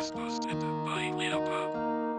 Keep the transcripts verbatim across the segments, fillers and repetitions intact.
West Coast and by Leopard.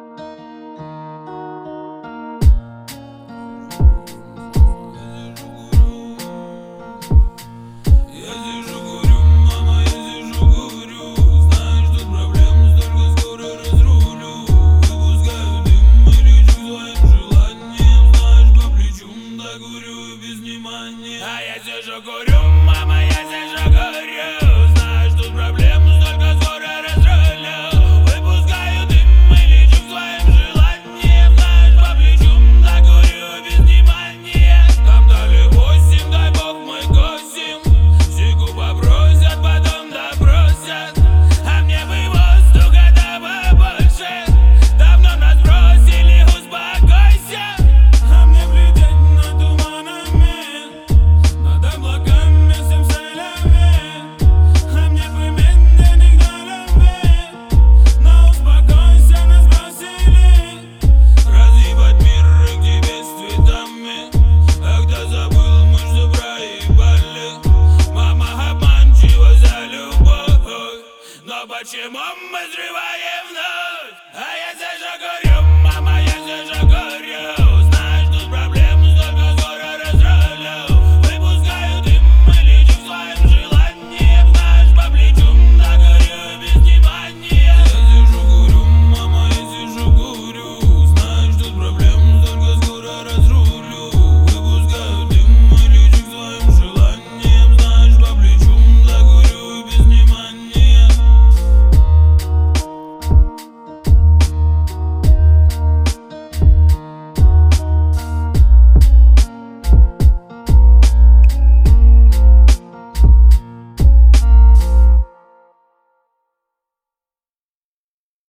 А я сижу, курю, мама, я сижу, курю. Знаешь, тут проблем столько, скоро разрулю. Выпускаю дым и лечу к своим желаниям. Знаешь, по плечу, да курю без внимания. Там дали восемь, дай бог мы косим. Сику попросят, потом допросят. А мне бы воздуха да побольше. Давно нас бросили, успокойся. А мне глядеть на туманами, над облаками всем солями. А мне бы медленных до любви. Но успокойся, нас бросили. Разъебать мир и к тебе с цветами. А кто забыл, мы же проебали. Мама обманчива за любовь. Но почему мы взрываем вновь? А я за